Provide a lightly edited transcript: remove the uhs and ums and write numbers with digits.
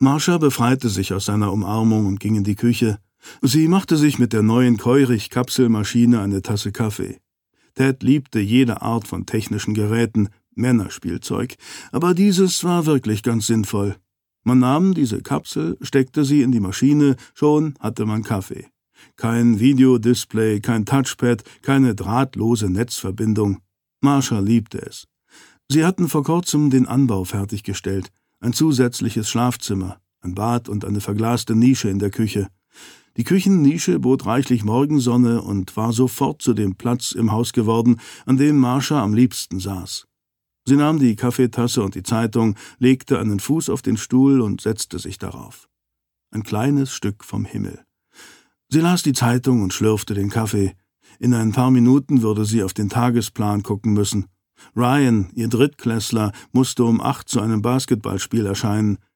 Marsha befreite sich aus seiner Umarmung und ging in die Küche. Sie machte sich mit der neuen Keurich-Kapselmaschine eine Tasse Kaffee. Ted liebte jede Art von technischen Geräten, Männerspielzeug, aber dieses war wirklich ganz sinnvoll. Man nahm diese Kapsel, steckte sie in die Maschine, schon hatte man Kaffee. Kein Videodisplay, kein Touchpad, keine drahtlose Netzverbindung. Marsha liebte es. Sie hatten vor kurzem den Anbau fertiggestellt, ein zusätzliches Schlafzimmer, ein Bad und eine verglaste Nische in der Küche. Die Küchennische bot reichlich Morgensonne und war sofort zu dem Platz im Haus geworden, an dem Marsha am liebsten saß. Sie nahm die Kaffeetasse und die Zeitung, legte einen Fuß auf den Stuhl und setzte sich darauf. Ein kleines Stück vom Himmel. Sie las die Zeitung und schlürfte den Kaffee. In ein paar Minuten würde sie auf den Tagesplan gucken müssen. Ryan, ihr Drittklässler, musste um 8 zu einem Basketballspiel erscheinen.